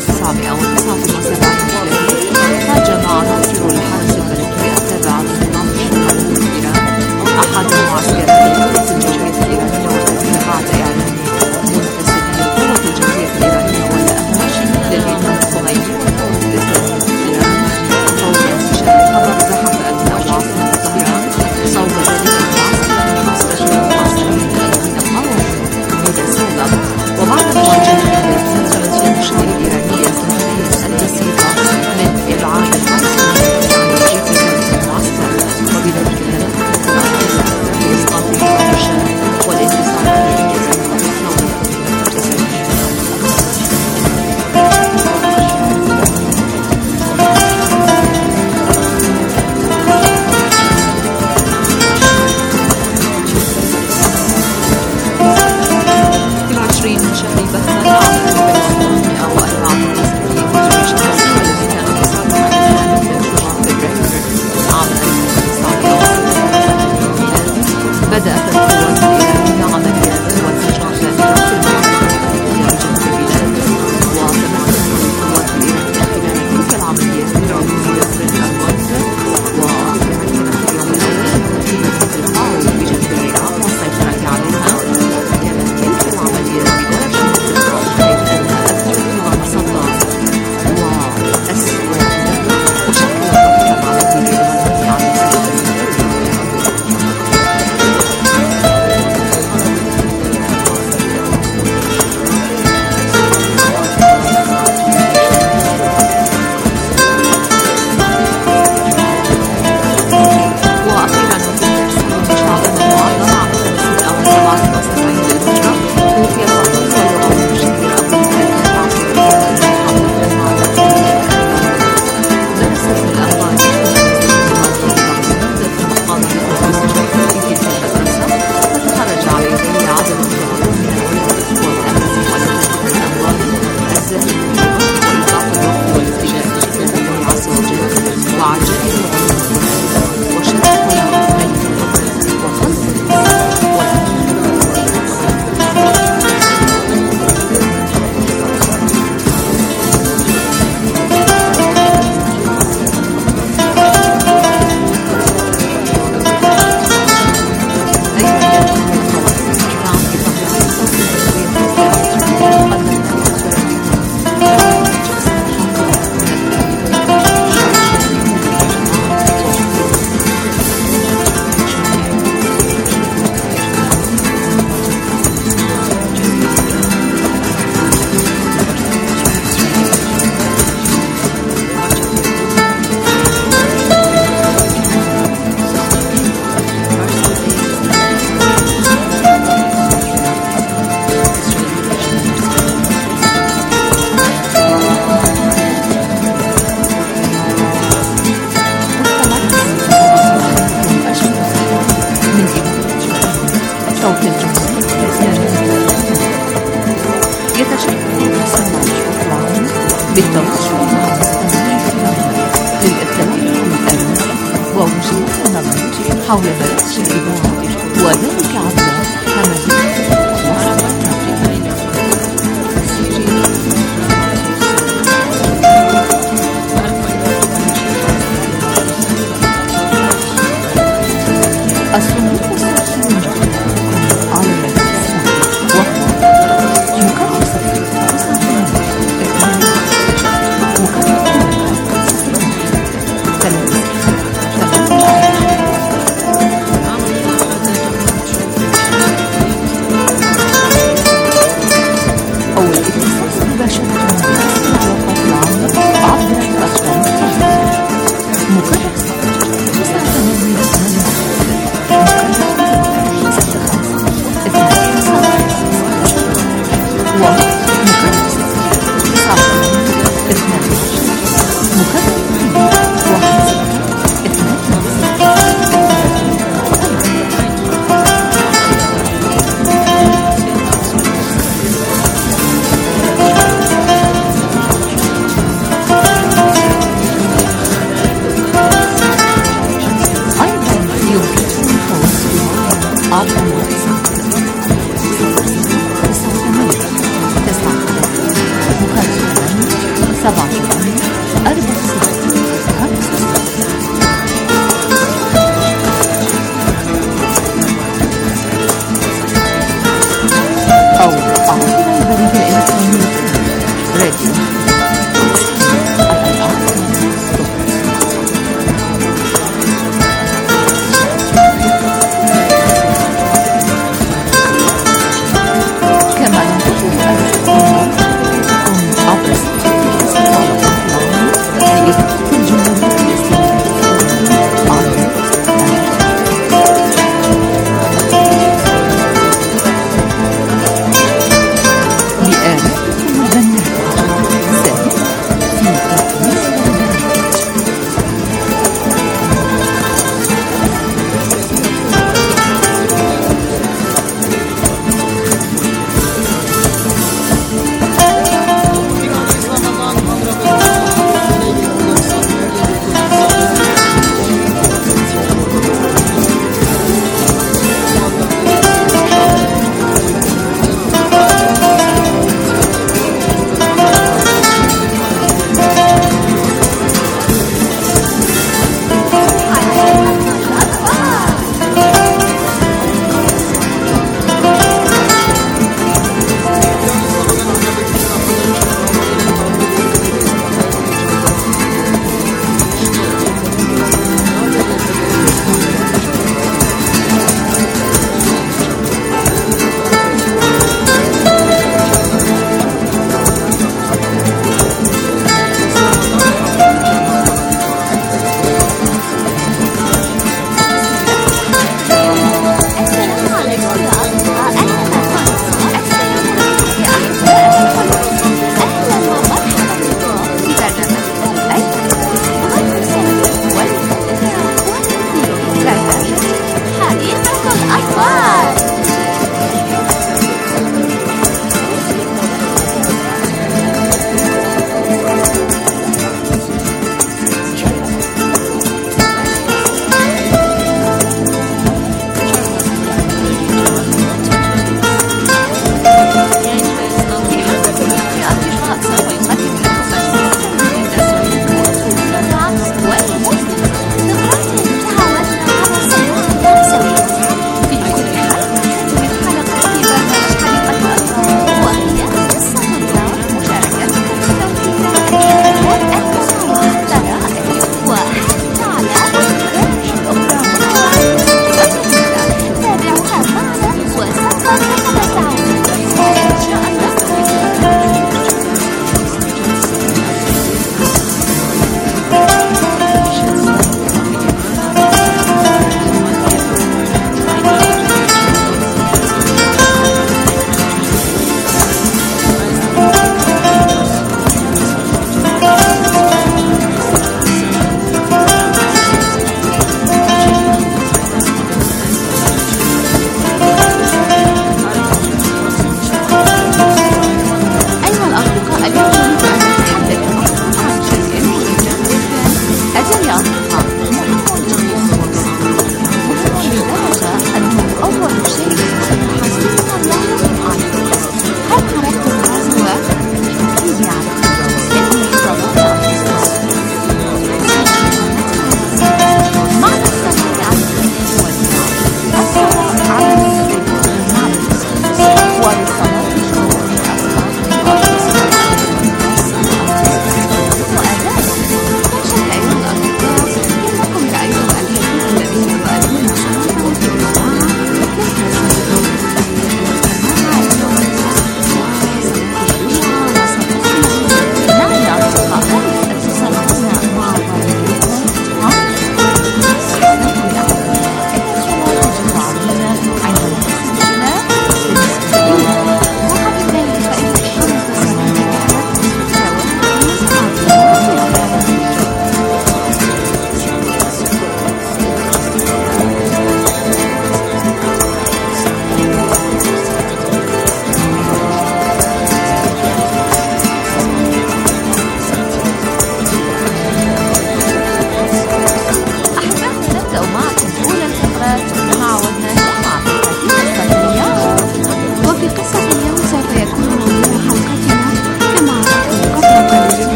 1979 هاجم عناصر الحرس الملكي التابعة لنظام الشورى الإيراني أحد معسكرات القوات الجوية الإيرانية والتبعات إعلان منتسبي القوة الجوية الإيرانية والأمواج للإمام الخميني والدولة الإسلامية في إيران فور انتشار الخبر زحف أبناء عاصمة طهران صوب ذلك المعسكر المستشار المعسكري الذين قاوموا منذ السابق وبعد مواجهة التي المشير الإيراني الزهري البسيطة من إبعاد الحرس الملكي عن وجهة سياسة المعسكر وبذلك تمكنت الأنفس في إسقاط نظام الشاه والانتصار على إنجازات الثورة الإسلامية. في 20 من شهر بهمن عام 1994 جيش مصر الذي كان تصرف عن الثاني من شهر فبراير عام 1989 بدأت القوات الإيرانية عمليات وانفجار ثانية في المناطق الجنوبية جنوب البلاد وتمكنت القوات الإيرانية خلال تلك العمليات من عبور الأرض وتمكنت في اليوم الأول من مدينة القاو بجنوب العراق والسيطرة عليها. كانت تلك العمليات بداية الانتصار حيث أن أبناء ومصدر وأسود وشكل ضغطا على كل الإيراني عن وأخيرا في ترسيم شعبنا المعظم عام 1974 للهجرة توفي الخطيب واللغوي الشهير أبو الفاتح العصر الإيراني محمد المعلم درس في الأخبار في مقام التدريس في تلك المدرسة وتخرج على يديه عدد كبير من العلماء والأمازيغ والتي الأموال الزاهد وإيقاف الوقت والابتلاء بشكل الله عز وجل وعجائب العلوم وشرف المؤمنين وخلق الإنسان بالتواصل مع المستمعين للإطلاع على الآراء ووجهات النظر حول برامج الإذاعة وذلك عبر حملات الصندوق الصوتي على الساعة وهو يكرس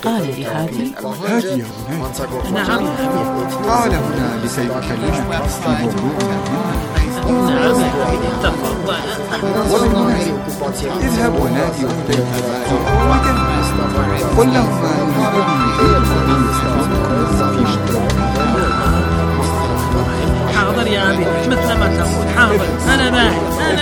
قال لهادي: هادي يا بني. نعم يا أبي. قال هنا لكي أكلمك في موضوع مهم. نعم يا أبي، تفضل. وبالمناسبة اذهب ونادي أختيك قل لهما حاضر يا أبي، مثل ما تقول. حاضر، أنا باهي.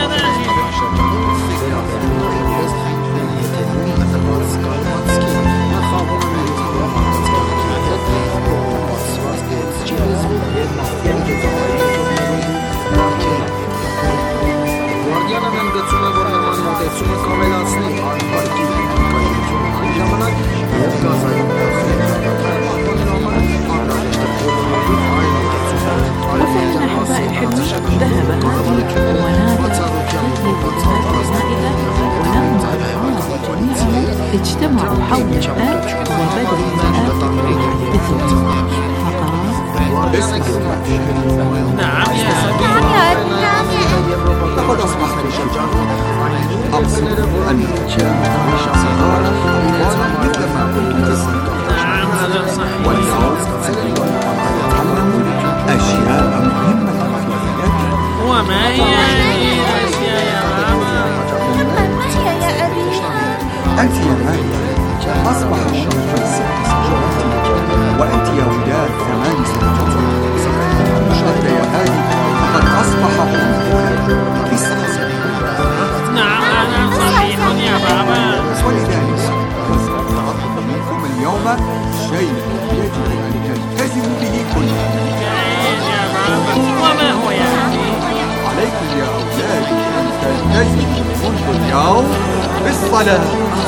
وفعلا أحبائي الحلوين، ذهب هادي ونادى ولما رأى جميعهم اجتمعوا حول الأب وبدأوا الأب يحدثهم، فقال: نعم يا أبي. لقد أصبح رجال أقصد أنك جاء صغارا مثل ما كنت تسمع. نعم هذا صحيح. واليوم أتعلم أشياء مهمة في حياتي. وما هي هذه الأشياء يا ماما؟ ما هي يا أبي؟ أنت يا ماريا أصبح الشهر 6 سنوات وأنت يا وداد 8 سنوات. أنت يا هادي فقد أصبح عمرك 9 سنوات. نعم هذا صحيح يا بابا. ولذلك أطلب منكم اليوم شيء يجب أن تلتزموا به كله. ايش يا بابا؟ وما هو يا أبي؟ عليكم يا أولاد أن تلتزموا منذ اليوم بالصلاة.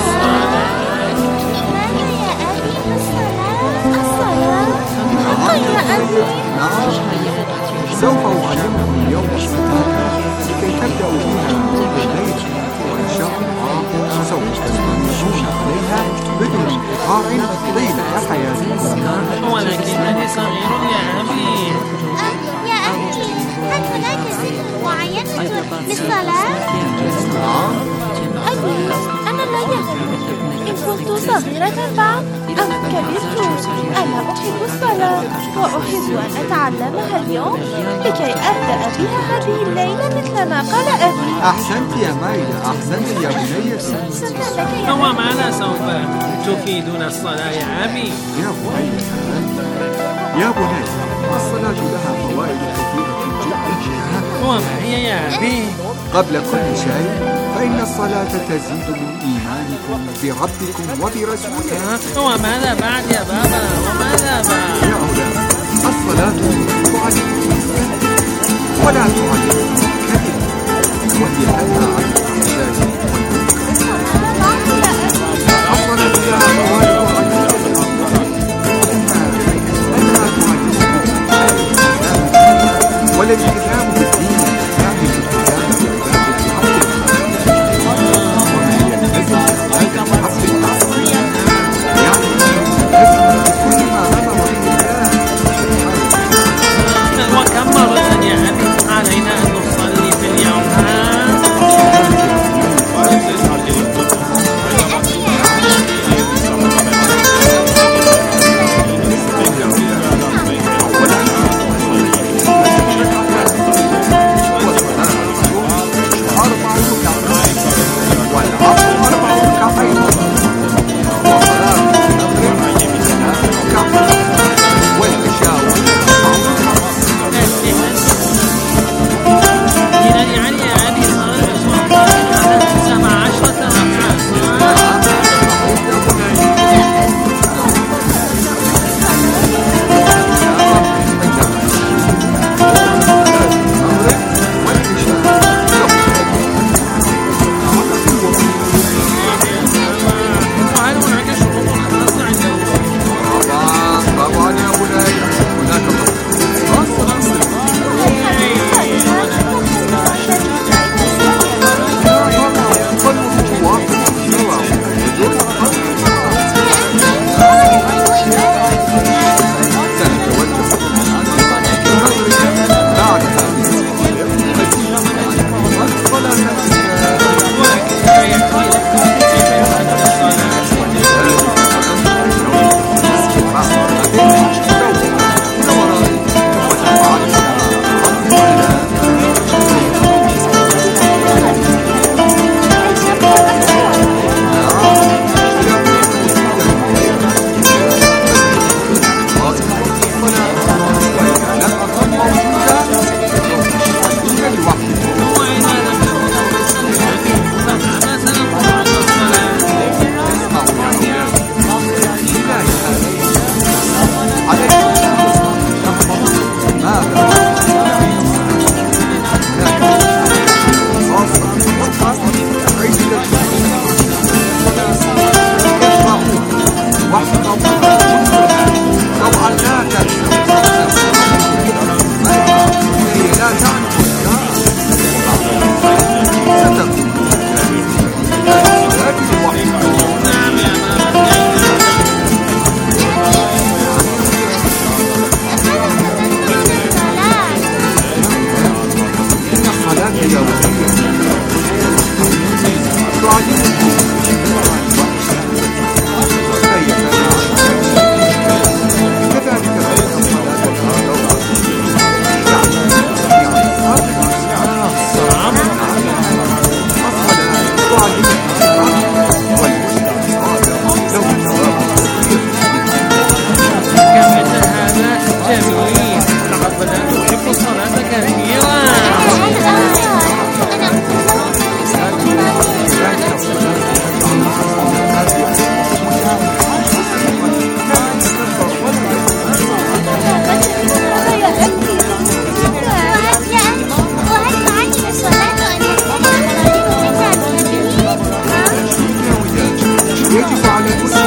نعم، سوف أعلمكم اليوم الصلاة لكي تبدأوا بها بالليل، وإن شاء الله سوف تستمرون عليها بدون انقطاع طيلة حياتكم. ولكنني صغير يا أبي. يا أبي، هل هناك سن معين للصلاة؟ أبي، أنا لا يهم إن كنت صغيرة بعد أم كبرت. أنا أحب الصلاة وأحب أن أتعلمها اليوم لكي أبدأ بها هذه الليلة مثل ما قال أبي. أحسنت يا مايلة، أحسنت يا بنيتي. شكرا لك يا أبي. وماذا سوف تفيدنا الصلاة يا أبي؟ يا بني الصلاة لها فوائد كثيرة جدا. وما هي يا أبي؟ قبل كل شيء فإن الصلاة تزيد من إيمانكم بربكم وبرسوله. وماذا بعد يا بابا؟ وماذا بعد؟ يا أولاد، الصلاة تعلمكم الصدق ولا تعلمكم الكذب، وهي تنهى عن الفحشاء والمنكر. الصلاة لها فوائد عديدة والالتزام بالدين الإسلامي وكم مرة يا أبي علينا أن نصلي في اليوم؟ يجب على كل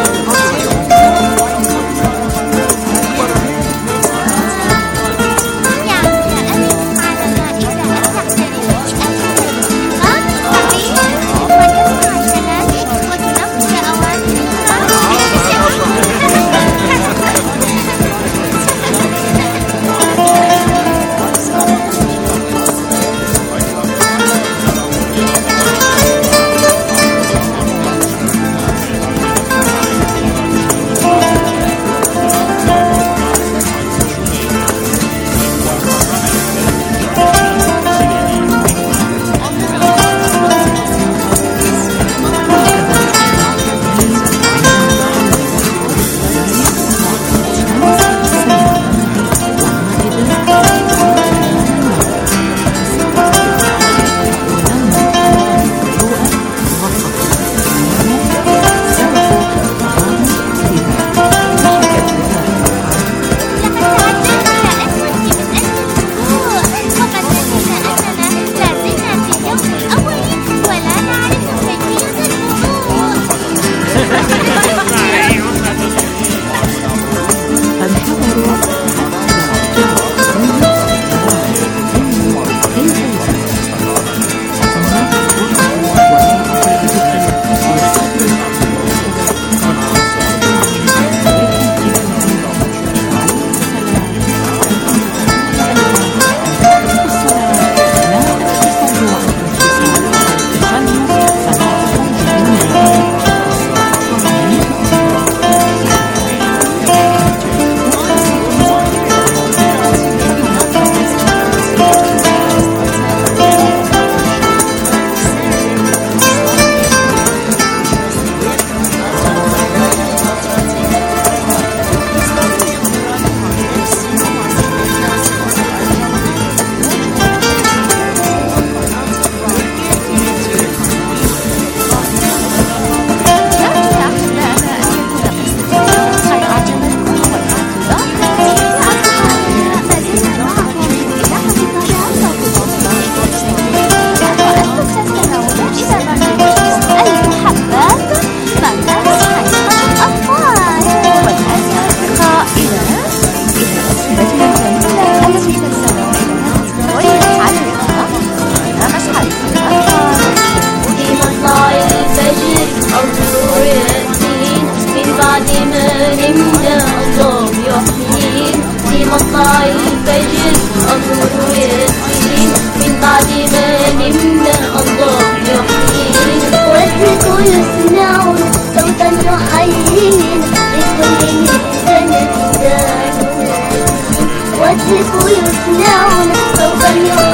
يسمعون صوتا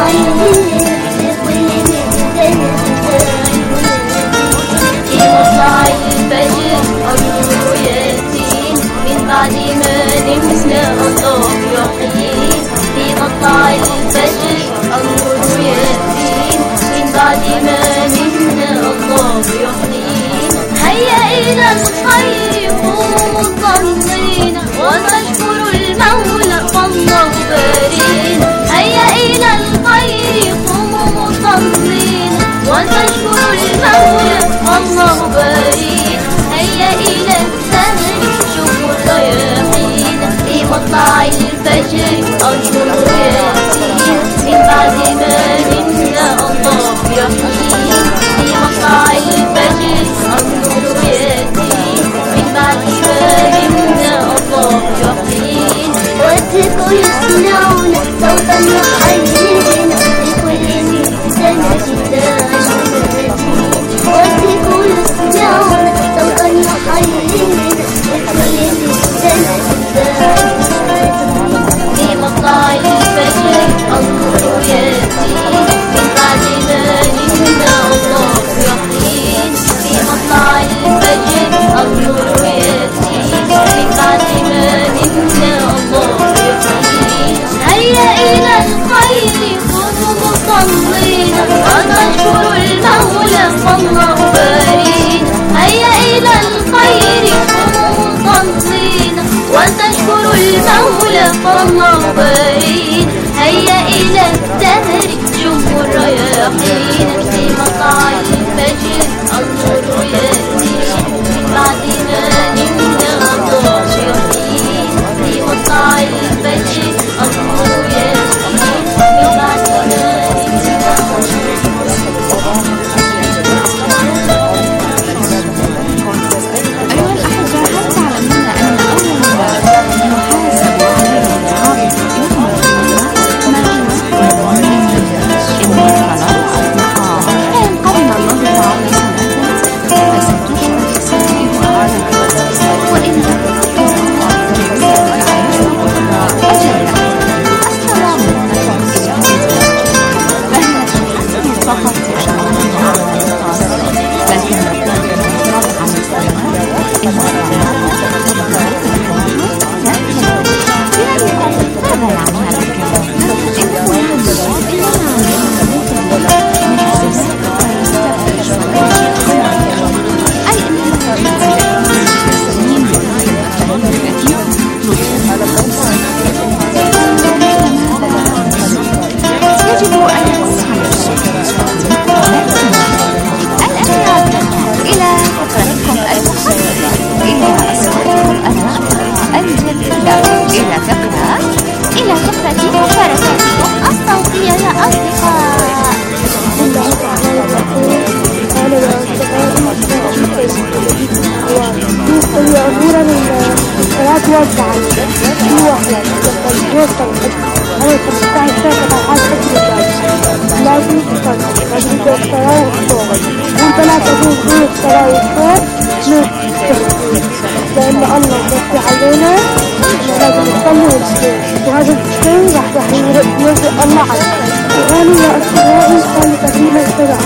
يحيي لكل مهزة في مطلع الفجر النور يأتي من بعد ما نمنا الله يحيي في مطلع الفجر النور يأتي من بعد ما نمنا الله يحيي هيا إلى الخير قوموا مصلين ونشكر المولى والله بارين هيا إلى الخير قوموا مصلين ونشكر المولى والله بارين هيا إلى الثمن شكر رياحين في مطلع الفجر النور يأتي والله بعيد. هيا إلى الدهر شوفوا الرياحين، في مطلع الفجر النور يزيد، من بعد ما نمنا ضاحكين. في مطلع الفجر النور يزيد، من بعد ما نمنا ضاحكين. لأن الله يرضي علينا لازم نصلي ونصلي، وهذا الشيء راح يرضي الله علينا. وأنا يا أصدقائي كان تقريبا 7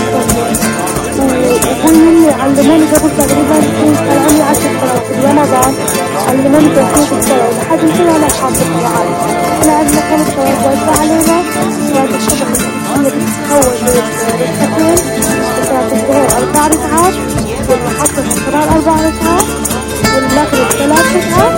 سنوات، وأبوي علماني قبل تقريبا 2 سنوات 10 سنوات في رمضان، علماني تفسير الصلاة لحد كده أنا حافظ القرآن. لأن كانت توزع علينا وهذا الشيء بتتكون من ركعتين، صلاة الظهر 4 ركعات، والمحطة الصلاة 4 ركعات، والمغرب 3 ركعات،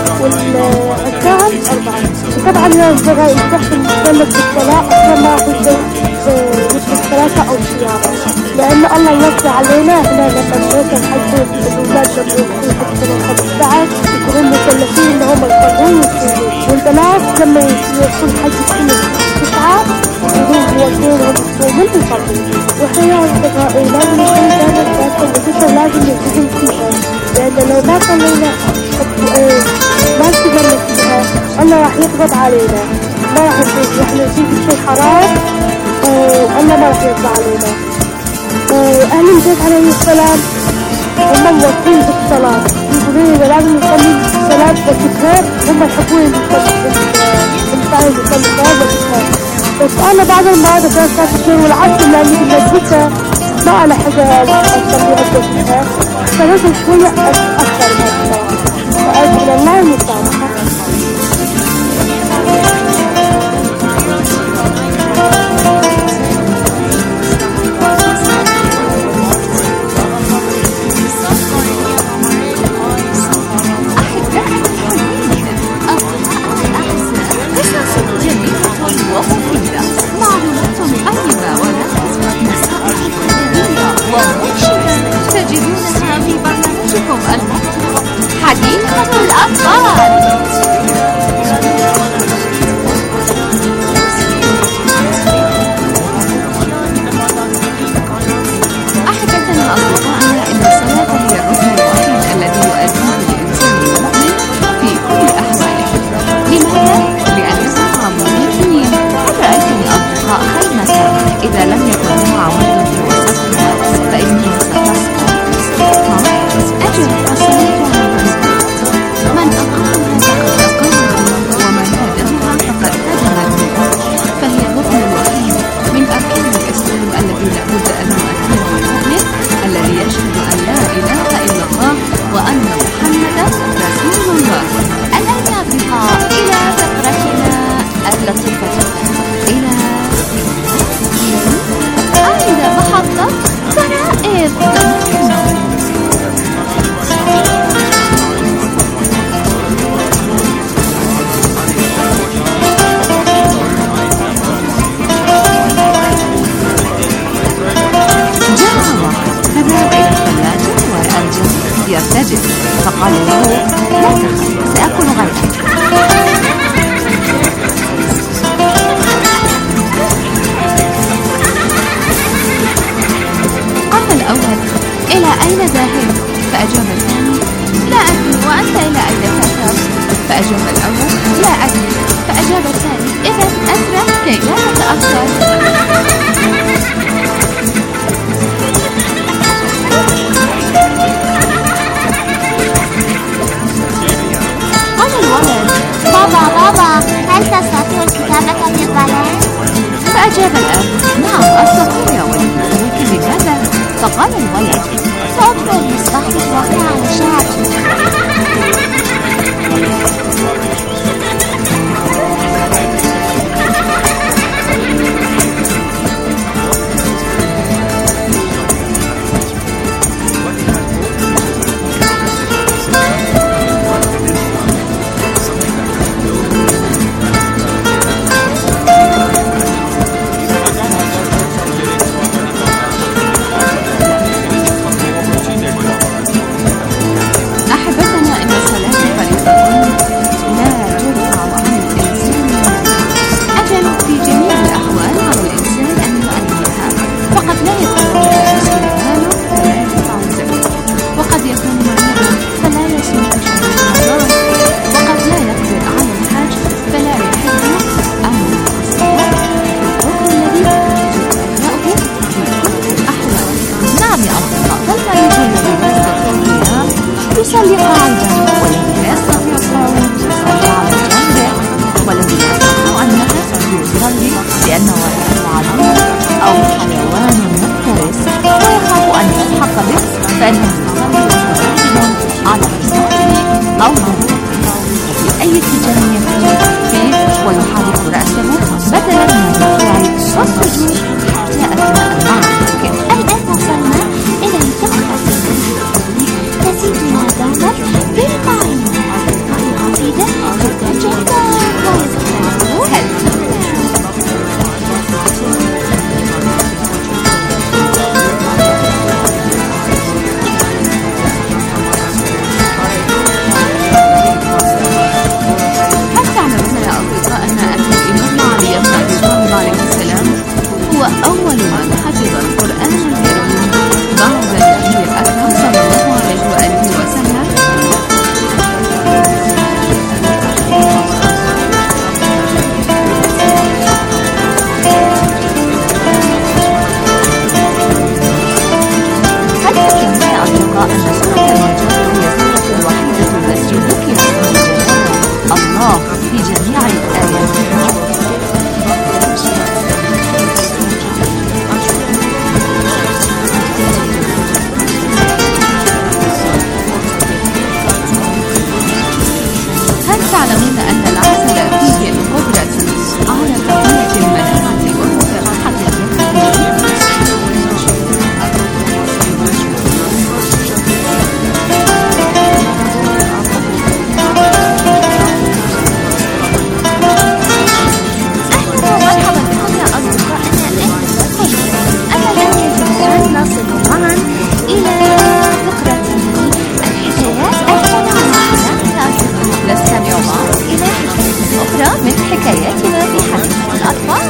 والعشاء 4. وطبعا يا أصدقائي نحن نتكلم بالصلاة أكثر ما في الثلاثة أو صيامة، لأن الله يوصي علينا هنا لما نوصل الحج الأولاد لما يكونوا 15 يكونوا مكلفين إن هم يصلون ويصومون، والبنات لما يوصلوا الحج يكونوا 9 يوصلون يصومون ويصلون. وإحنا يا أصدقائي لازم نكون دائما فاكرين لازم نلتزم فيها، لأن لو ما صلينا ما التزمنا فيها الله راح يقبض علينا، ما راح نصير احنا نسيب الشيء حرام والله ما راح يرضى علينا. وأهل البيت عليه السلام هم موصين بالصلاة، يقولون إذا لازم نصلي الصلاة بكثير، هم يحبون الإنسان يصلي الصلاة بكثير. بس أنا بعد المرة كانت صار الشيء والعصر لأني بالمدرسة ما على حاجة أصليها بكثير، فلازم شوية أكثر من الصلاة، وأرجو الله المسامحة. تجدونها في برنامجكم حديقة الأطفال. أحبتنا أصدقائنا، إن الصلاة هي الركن الوحيد الذي يؤديه الإنسان المؤمن في كل أحواله. لماذا؟ لأننا مؤمنين. رأيتني أصدقاء خيمة إذا لم يكن لها عمود في وسطها فإنها ستسقط. أجل الصلاة من أقامها فقد أقامها، ومن هدمها فقد هدمها. فهي الركن الوحيد من أركان الإسلام الذي لابد أن يؤديه المؤمن الذي يشهد أن لا إله إلا الله وأن محمدا رسول الله. الآن نرجع إلى فقرتنا اللطيفة، إلى عند محطة فرائض. فأجاب الأول: لا أدري. فأجاب الثاني: إذن أسرع كي لا تتأخر. قال الولد: بابا هل تستطيع الكتابة بالظلام؟ فأجاب الأب: نعم أستطيع يا ولدي، ولكن لماذا؟ فقال الولد: سأطفئ المصباح الواقع على شاشة. يصلي قاعدا، والذي لا يستطيع الصوم يصلي على جنبه، والذي لا يستطيع أن يقف يصلي لأنه رأى عدو أو حيوان مفترس ويخاف أن يلحق به، فإنه يصلي ويتوجه على رصاته أو ضربته وفي أي اتجاه يمشي فيه ويحرك رأسه بدلا من الركوع والسجود حتى أثناء المعركة. الآن وصلنا إلى الفقرة التي تنادى بالقائمة. القصيدة جدا جدا أول من حفظ القرآن الكريم بعد النبي الأكرم صلى الله عليه وآله وسلم. هل تكلمنا يا أصدقاء أن سورة النجاة هي السورة الوحيدة التي ذكر اسم الجلالة الله في جميع آياتها؟ تعلمون أن العسل فيه القدرة على تقوية المناعة ومكافحة أهلا ومرحبا بكم يا أصدقائنا الأعزاء. أنا اليوم الآن نصل معا إلى فقرة الحكايات المتنوعة. نستمع معا إلى حكاية أخرى من حكاياتنا في حديقة الأطفال.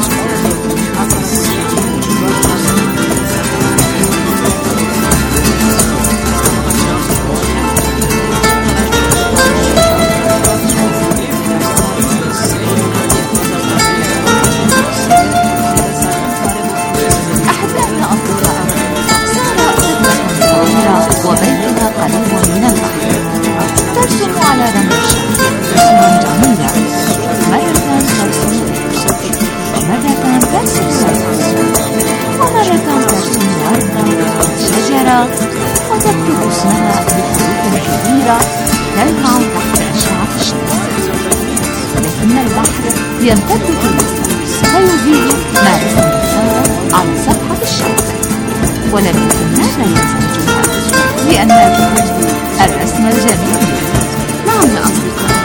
أحبائي أصدقاء، سارة طفلة صغيرة وبيتها قريب من البحر، ترسم على رمل الشط رسما جميلة. مرة ترسم ومرة ترسم ومرة ترسم وردة وشجرة وتكتب اسمها بحروف كبيرة تلمع تحت أشعة الشمس. لكن البحر يمتد في الوسط فيزيل ما رسمت سارة على صفحة الشط، ولكن ماذا يزعجها؟ لأنها تحب الرسم الجميل. نعم يا أصدقائي،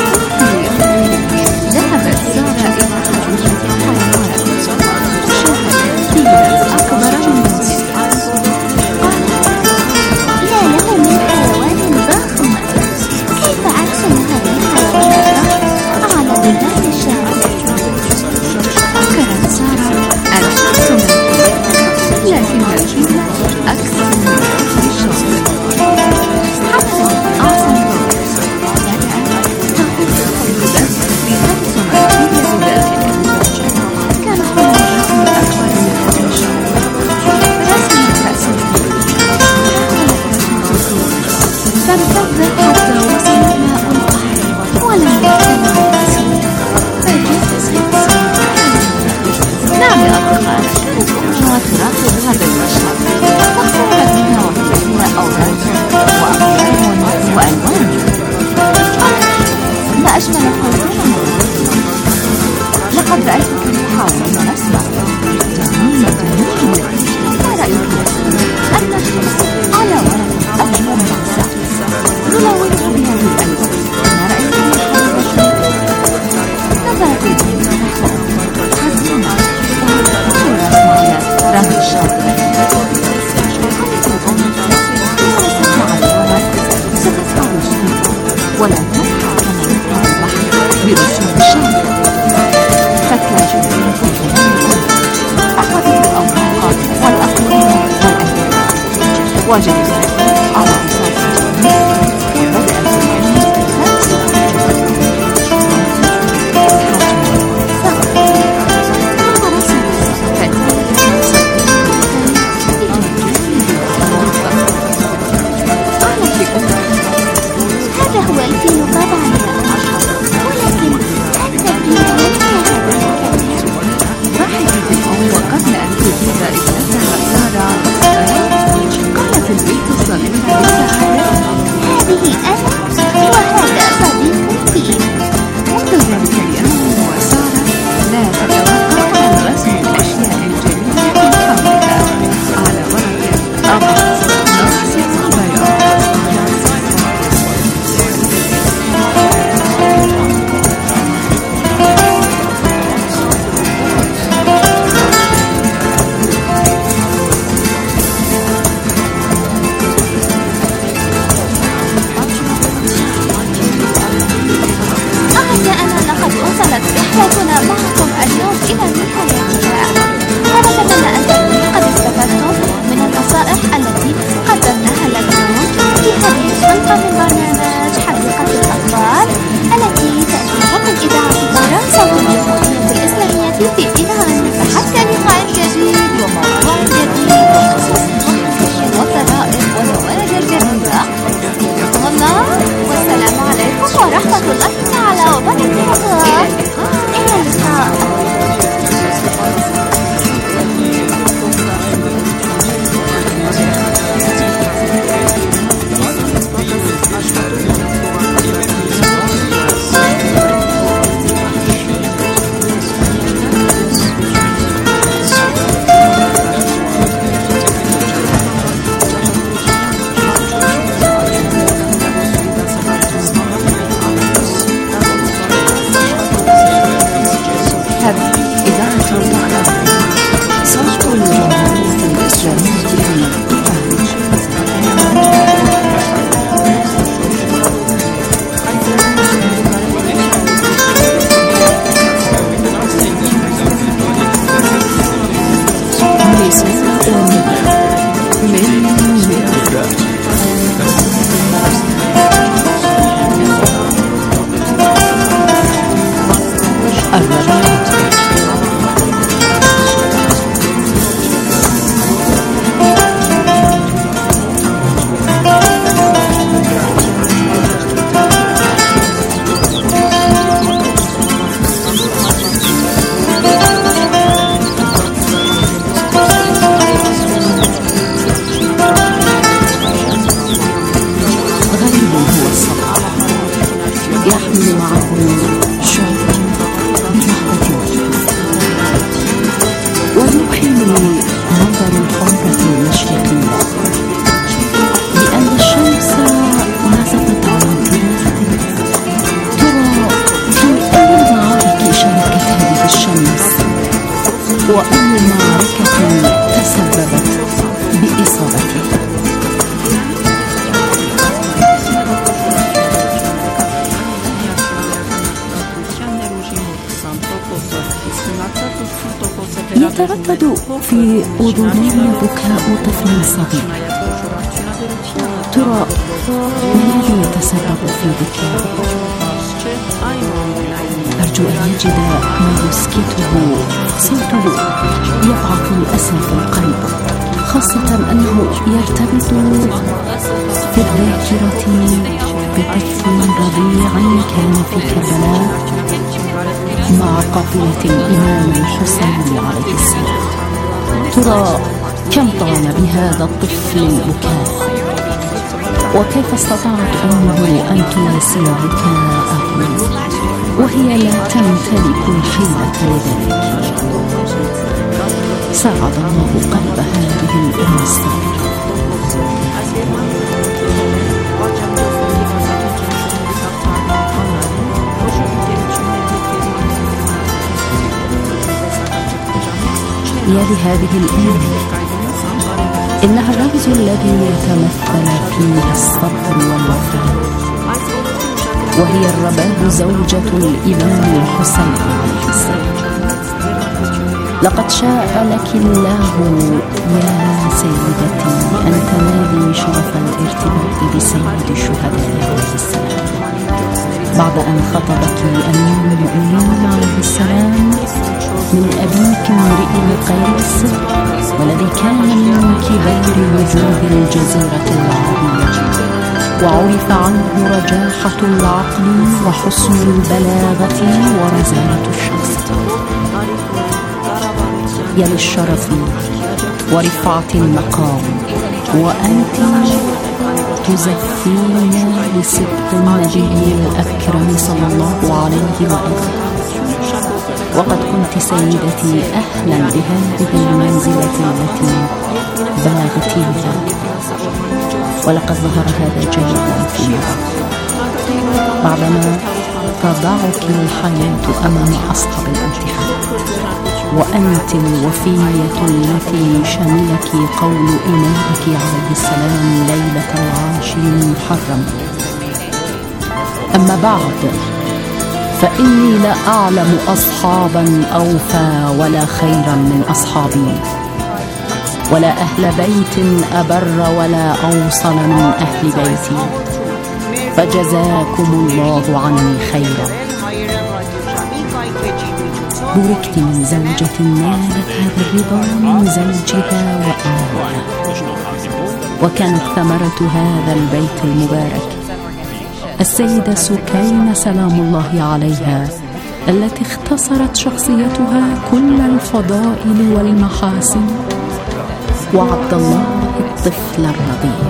ذهبت سارة إلى حديقة الحيوانات، شاهدت فيلا أكبر من نفسها. يا له من حيوان ضخم! كيف أرسم هذه الحيوانات على بلاد الشارع؟ فكرت سارة أن ترسم الفيل، لكن الفيل أكثر من الشاطئ. وجلست على بساط وبدأت هذا هو الفيل طبعا يا أم، ولكن التبريد ضحكت الأم وقبل أن تجيب ابنتها سارة قالت البنت الصغيرة لسارة: هذه أنا وهذا صديقتي. منذ ذلك اليوم وسارة لا تتوقف عن رسم الأشياء الجميلة من حولها على ورق أبيض نص بياض. أعزائنا، لقد وصلت رحلتنا معكم اليوم إلى نهايتها، ونتمنى أن تكونوا قد استفدتم من النصائح التي قدمناها لكم في هذه الحلقة من برنامج حديقة الأطفال التي تأتيكم من إذاعة فرنسا والجمهورية الإسلامية في إيران. فحتى لقاء جديد وموضوع جديد وقصص وطرائف ونوادر جديدة، يحييكم الله والسلام عليكم ورحمة الله تعالى وبركاته. إلى اللقاء. وأي معركة تسببت بإصابته. يتردد في أذني بكاء طفل صغير. ترى ما الذي يتسبب في بكائه؟ أرجو أن يجد ما يسكته. صوته يضعف الأسى في القلب، خاصة أنه يرتبط في الذاكرة بطفل رضيع كان في كربلاء مع قافلة الإمام الحسين عليه السلام. ترى كم طال بهذا الطفل البكاء، وكيف استطاعت أمه أن تواسي بكاءه وهي لا تمتلك الحيلة لذلك. ساعد الله قلب هذه الأم الصغيرة. يا لهذه الأم، إنها الرمز الذي يتمثل فيه الصبر والوفاء، وهي الرباب زوجة الإمام الحسين عليه السلام. لقد شاء لك الله يا سيدتي أن تنالي شرف الارتباط بسيد الشهداء عليه السلام بعد أن خطبك أمير المؤمنين عليه السلام من أبيك امرئ القيس، والذي كان من كبار وجوه الجزيرة العربية، وعرف عنه رجاحة العقل وحسن البلاغة ورزانة الشخص. يلي الشرف ورفعة المقام، وأنت تزفين لسبط النبي الأكرم صلى الله عليه وآله. وقد كنت سيدتي أهلا بهذه المنزلة التي بلغتيها، ولقد ظهر هذا جيدا فيما بعدما تضعك الحياة أمام أصعب الامتحان، وأنت الوفية التي شملك قول إمامك عليه السلام ليلة 10 محرم. أما بعد فإني لا أعلم أصحابا أوفى ولا خيرا من أصحابي، ولا أهل بيت أبر ولا أوصل من أهل بيتي، فجزاكم الله عني خيرا. بوركت من زوجة نالت هذا الرضا من زوجها وأهلها، وكانت ثمرة هذا البيت المبارك السيدة سكينة سلام الله عليها، التي اختصرت شخصيتها كل الفضائل والمحاسن، وعبد الله الطفل الرضيع.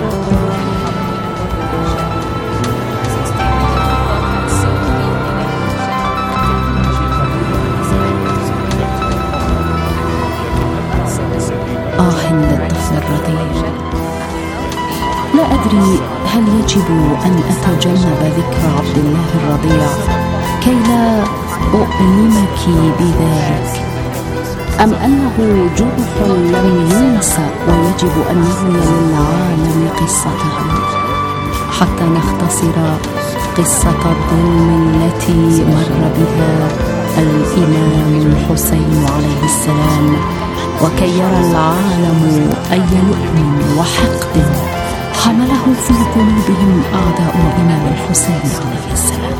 للطفل الرضيع. لا أدري هل يجب أن أتجنب ذكر عبد الله الرضيع كي لا أؤلمك بذلك، أم أنه جرح لم ينسى ويجب أن نروي للعالم قصته حتى نختصر قصة الظلم التي مر بها الإمام الحسين عليه السلام، وكي يرى العالم أي لؤم وحقد حمله في قلوبهم أعداء الإمام الحسين عليه السلام.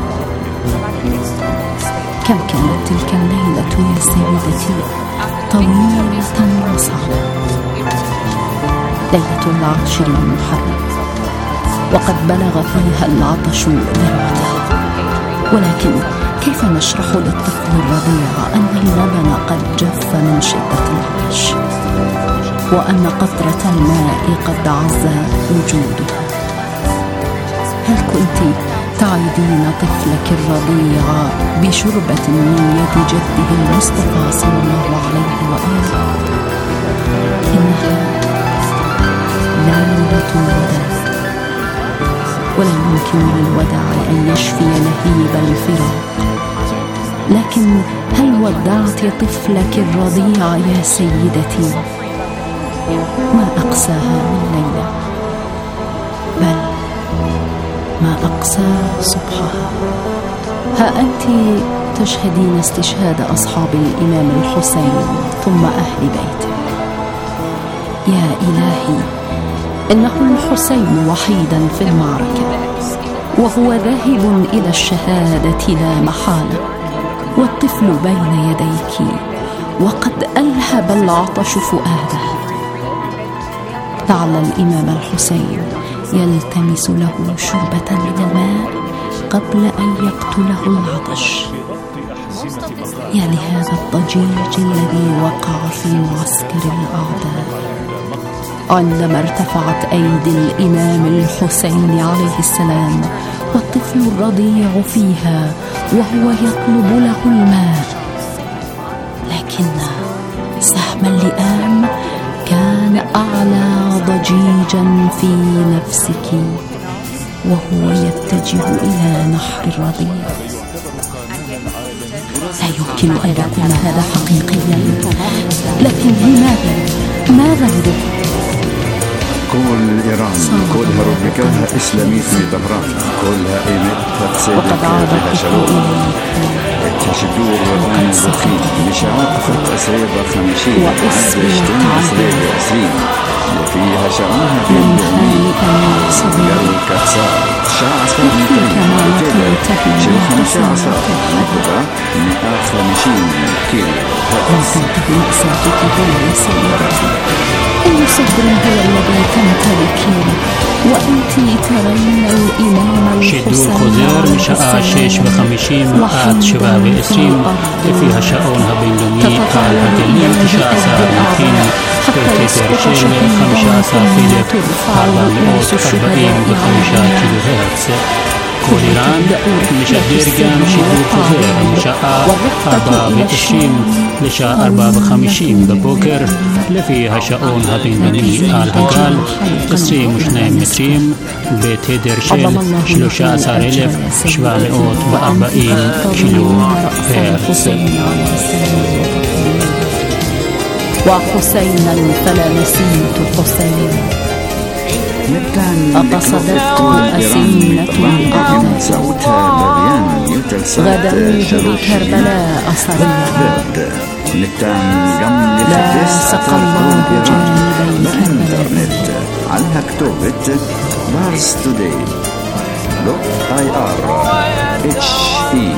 كم كانت تلك الليلة يا سيدتي طويلة وصعبة، ليلة 10 محرم، وقد بلغ فيها العطش ذروته. ولكن كيف نشرح للطفل الرضيع أن اللبن قد جف من شدة العطش، وأن قطرة الماء قد عز وجودها؟ هل كنت تعيدين طفلك الرضيع بشربة من يد جده المصطفى صلى الله عليه وآله؟ إنها ليلة الوداع، ولا يمكن للوداع أن يشفي لهيب الفراق. لكن هل ودعت طفلك الرضيع يا سيدتي؟ ما أقساها من ليلة، بل ما أقسى صبحها. ها أنت تشهدين استشهاد أصحاب الإمام الحسين ثم أهل بيته. يا إلهي، إنه الحسين وحيدا في المعركة، وهو ذاهب إلى الشهادة لا محالة، والطفل بين يديك وقد ألهب العطش فؤاده. لعل الإمام الحسين يلتمس له شربة من الماء قبل أن يقتله العطش. يا لهذا الضجيج الذي وقع في معسكر الأعداء عندما ارتفعت أيدي الإمام الحسين عليه السلام والطفل الرضيع فيها وهو يطلب له الماء. لكن سهم اللئام كان أعلى ضجيجا في نفسك وهو يتجه إلى نحر الرضيع. لا يمكن أن يكون هذا حقيقيا، لكن لماذا؟ ماذا بك؟ كل إيران كلها ربكاها إسلاميت من طهران كلها إيمت وقد عاد شلون التشدور وغان البخيل مشاعات أخذ أسرير بخمشين عزشتين أسرير بأسرين وفيها شعرها بالبعمين قالوا الكتسار شاع صار مكين شل 15 نقطة 150 كيلو أي صبر هو الذي تمتلكين وأنت ترين الإمام شدور خزير مشاء 56 آت شباب إسرين فيها شاؤونها بينجمي قال هدلين تشاء سار مكين بيتي ترشين 15 فيلت 440 ب5 كيلو هرتز كوليران مشدير جام شدور خزير مشاء 24 لشاء 54 ببوكر لفيها شاؤونها بينجمي قال هقال قصري مشناي متريم بيتي درشين 13740 كيلو هرتز وحسينا فلا نسيت حسين أقصدته أسنة الأرض غدوت بكربلاء صريعا لا سقى الله جانبي كربلاء عنها كتبت بارس توداي .ir/he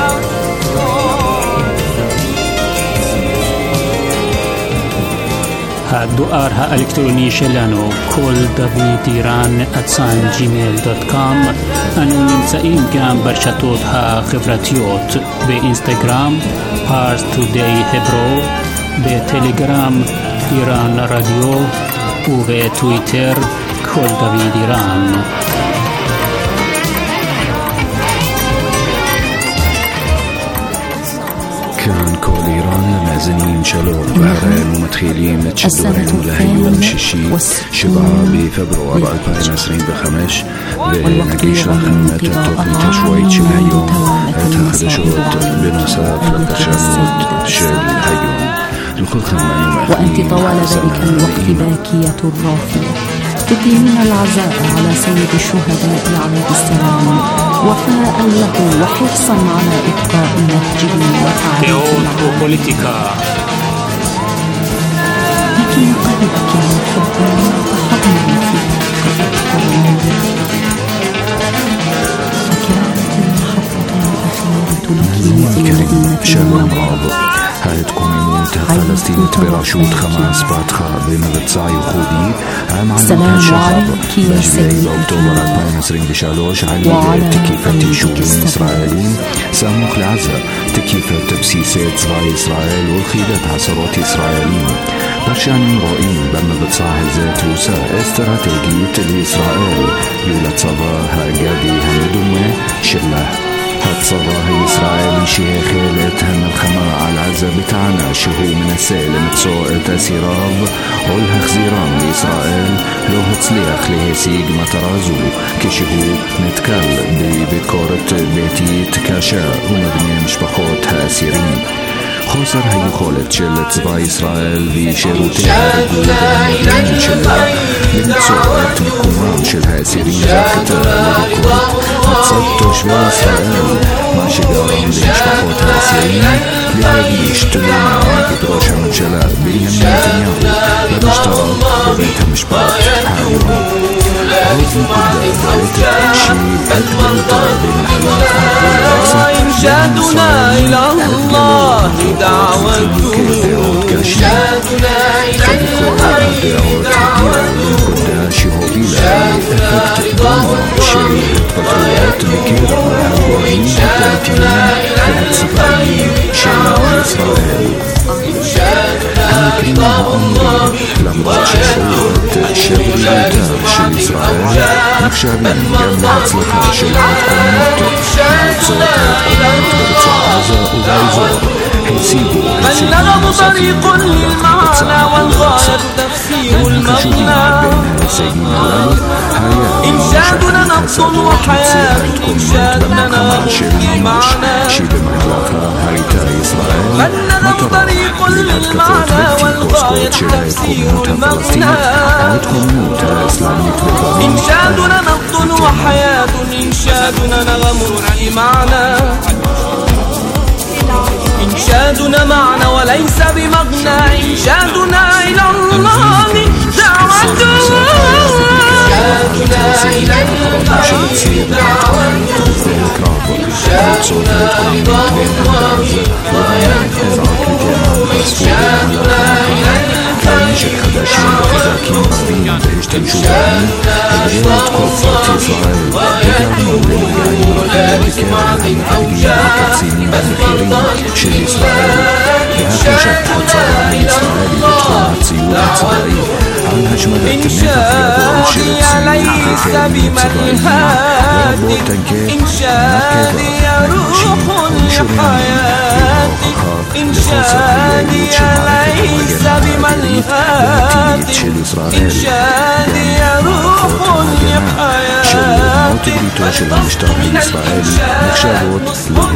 الدؤارها إلكتروني شلانو كل دافيديران @gmail.com أنو نمسئين كان برشاتوتها خبراتيوت بإنستغرام Pars Today Hebrew بتليجرام إيران راديو وبتويتر كل دافيديران كان كل إيران مازنين شلون بحرين ومتخيلين تشدورين لهيوم شيشي شباب فبراير 2025 بنقيش رخمة التوقيت شوية شل هيوم تاخذ شوط بمسافة لتشاموت شل هيوم وأنت طوال ذلك الوقت باكية رافية تقيمين العزاء على سيد الشهداء عليه السلام وفاء له وحرصا على إبقاء نهجه وتعريف لكن قلبك عن حبي تحضني فيه فكانت المحطة الأخيرة لك في المدينة هاي تكون فلسطين براشوت خماس فاتخة بمغتساي وخودي السلام عليك يا سيدي أكتوبر 2023 علي تكيفة شؤون إسرائيليين ساموك لعزة تكيفة تبسيسات صباي إسرائيل والخيدات عصرات إسرائيليين برشان رائين بمغتساي ذات روسا استراتيجية لإسرائيل يولد صباها قادي همدومة شله هتصباها إسرائيل شيخ خيلتها الخماء على العزة بتاعنا شهو من السالم تسوقت أسيراب قولها خزيران لإسرائيل لو هتصليخ لهسيق ما ترازو كشهو نتكال ببكورة بيتي تكاشا ومبني مشبخوتها أسيرين خسر هي خولت شلت صبا إسرائيل بشيروتها رجولة شلها بنتسوقت مكومان شلها سيرين زاكتها لبكورت نتصدتو شبا إسرائيل ما شقاران بمشبخوتها سيرين لهاجيش تلونا بتروشها من شلال بيهم نتنياهو بمشترى وبيتها مشبات حاليون عوزن قدام بيتها شيء أدبلتا بمهلات إرشادنا إلى الله دعوته إرشادنا إلى النغم طريق للمعنى والغاية تفسير المغنى إنشادنا نبض وحياة إنشادنا نغم معنى النغم طريق للمعنى والغاية تفسير المغنى إنشادنا نبض وحياة إنشادنا نغم لمعنى إنشادنا معنى وليس بمغنى إنشادنا إلى الله دعوته إنشادنا إلى الله دعوته إنشادنا رضا الله غايته إنشادنا إلى إنشادي ليس بملهاتك إنشادي ليس بملهاتك إنشادي روح لحياتك القصد من الإنشاد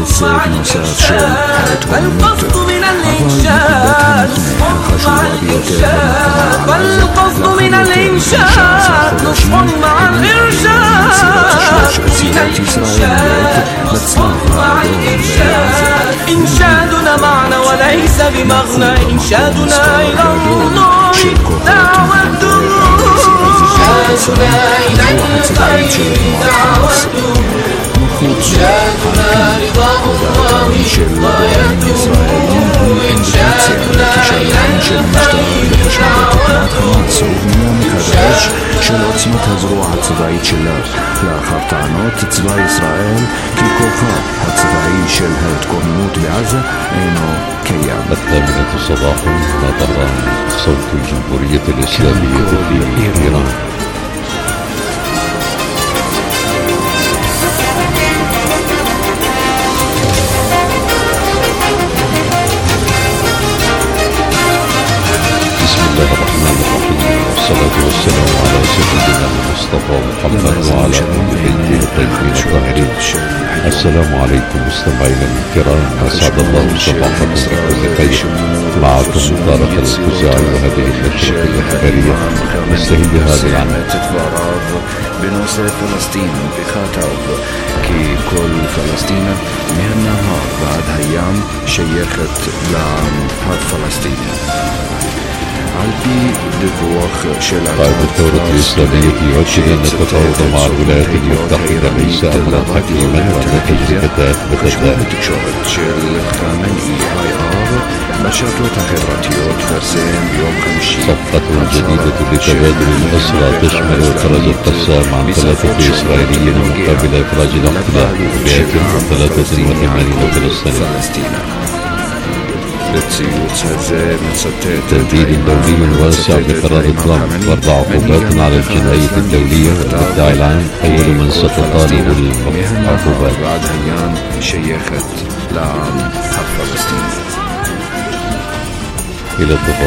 فالقصد من الإنشاد فالقصد من الإنشاد نصف مع الإرشاد من الإنشاد نصف مع الإرشاد إنشادنا معنى وليس بمغنى إنشادنا إلى الله دعوته إنشادنا إلى الخير دعوته إنشادنا رضا الله غايته إنشادنا إلى الخير دعوته של עוצמת הזרוע הצבאית שלה לאחר טענות צבא ישראל כי כוחה הצבאי של ההתקוממות בעזה אינו קיים. 8 صباحا نطق صوت الجمهورية الإسلامية في إيران. بسم الله الرحمن الرحيم والصلاة والسلام على سيدنا المصطفى محمد وعلى آل بيته الطيبين الطاهرين. السلام عليكم مستمعينا الكرام، أسعد الله صباحكم بكل خير. معكم طارق الخزاعي وهذه النشرة الإخبارية مستهل هذا العام. בנושא פלסטין בכתב כי כל פלסטינה מהנהר ועד הים שייכת לעם הפלסטיני. על פי דיווח של قائد الثورة الإسلامية يؤكد أن التفاوض مع الولايات المتحدة ليس أمرا حكيما وأن التجربة أثبتت ذلك. בתקשורת של חמינאי IR ברשתות החברתיות פרסם ביום חמישי صفقة جديدة لتبادل الأسرى تشمل إخراج القسام عن 3 إسرائيليين مقابل إخراج الأقتلة بأجل 83 فلسطينيين. تهديد دولي واسع بقرار ترامب واربع عقوبات على الجمعية الدولية والمدعي العام أول من سقط له العقوبات.